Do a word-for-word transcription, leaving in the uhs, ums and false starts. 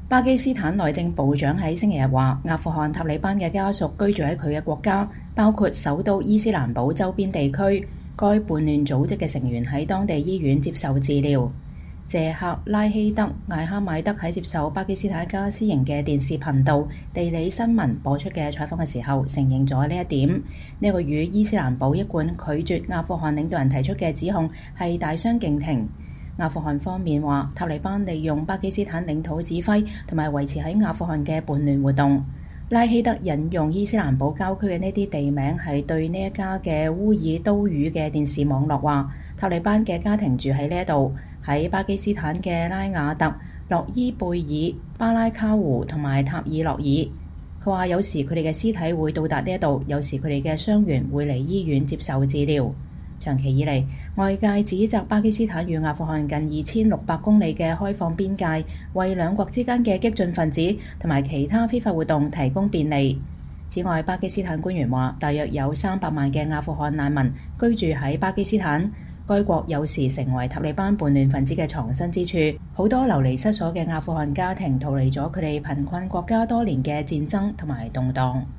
巴基斯坦內政部長喺星期日話，阿富汗塔利班嘅家屬居住喺佢嘅國家，包括首都伊斯蘭堡周邊地區。該叛亂組織嘅成員喺當地醫院接受治療。謝克拉希德·艾哈邁德喺接受巴基斯坦一家私營嘅電視頻道地理新聞播出嘅採訪嘅時候，承認咗呢一點。呢、這個與伊斯蘭堡一貫拒絕阿富汗領導人提出嘅指控係大相徑庭。阿富汗方面話，塔利班利用巴基斯坦領土指揮同埋維持喺阿富汗嘅叛亂活動。拉希德引用伊斯蘭堡郊區嘅呢啲地名係對呢一家嘅烏爾都語嘅電視網絡話，塔利班嘅家庭住喺呢一度，喺巴基斯坦嘅拉雅特、洛伊貝爾、巴拉卡湖同埋塔爾洛爾。佢話有時佢哋嘅屍體會到達呢一度，有時佢哋嘅傷員會嚟醫院接受治療。長期以嚟，外界指責巴基斯坦與阿富汗近二千六百公里嘅開放邊界，為兩國之間嘅激進分子同埋其他非法活動提供便利。此外，巴基斯坦官員話，大約有三百萬嘅阿富汗難民居住喺巴基斯坦，該國有時成為塔利班叛亂分子嘅藏身之處。好多流離失所嘅阿富汗家庭逃離咗佢哋貧困國家多年嘅戰爭同埋動盪。